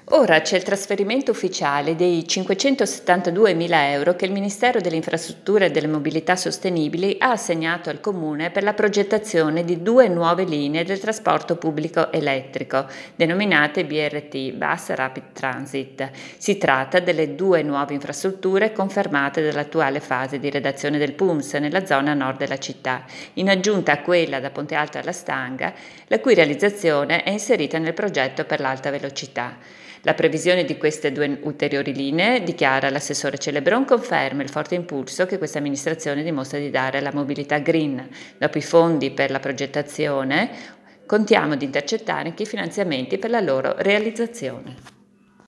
Ora c'è il trasferimento ufficiale dei 572.000 euro che il Ministero delle Infrastrutture e delle Mobilità Sostenibili ha assegnato al Comune per la progettazione di 2 nuove linee del trasporto pubblico elettrico, denominate BRT, Bus Rapid Transit. Si tratta delle 2 nuove infrastrutture confermate dall'attuale fase di redazione del PUMS nella zona nord della città, in aggiunta a quella da Ponte Alto alla Stanga, la cui realizzazione è inserita nel progetto per l'alta velocità. La previsione di queste 2 ulteriori linee, dichiara l'assessore Celebron, conferma il forte impulso che questa amministrazione dimostra di dare alla mobilità green. Dopo i fondi per la progettazione, contiamo di intercettare anche i finanziamenti per la loro realizzazione.